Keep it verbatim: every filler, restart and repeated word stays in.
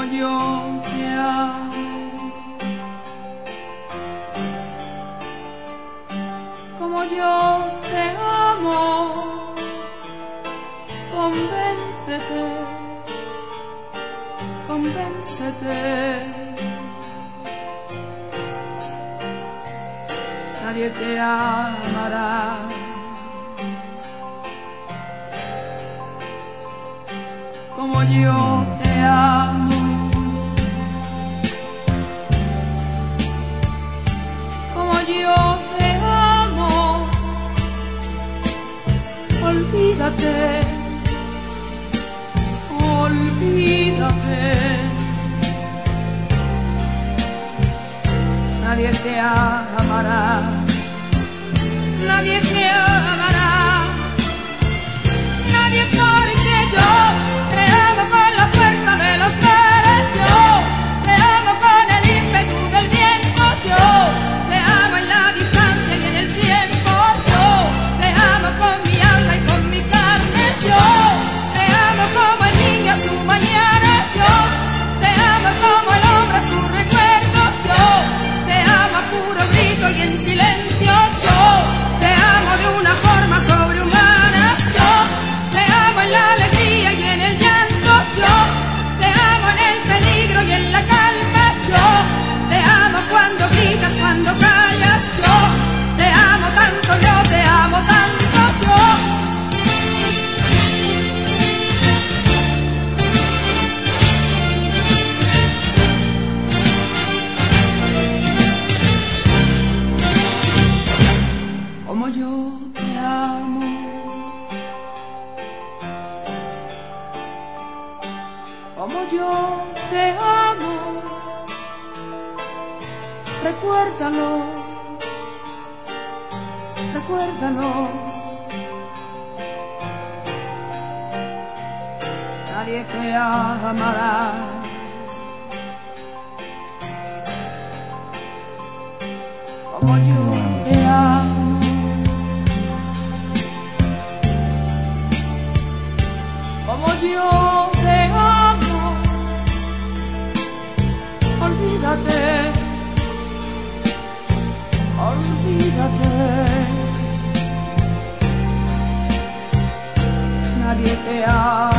yo te amo, como yo te amo. Convéncete, convéncete. Nadie te amará como yo te amo, como yo te amo. Olvídate, olvídate. Nadie te amará, nadie te amará, nadie, porque yo te amo con la fuerza de los mares, yo te amo con el ímpetu del viento, yo te amo en la distancia y en el tiempo, yo te amo con mi alma y con mi carne, yo te amo como el niño a su mañana, yo te amo como el hombre a su recuerdo, yo te amo a puro grito y en silencio, yo te amo de una forma sobrehumana, yo te amo en la alegría y en el llanto, yo te amo en el peligro y en la calma, yo te amo cuando gritas, cuando callas, yo te amo tanto, yo te amo tanto, yo. Como yo te amo, como yo te amo, recuérdalo, recuérdalo. Nadie te amará como yo te amo, como yo te amo. Olvídate, olvídate. Nadie te ama.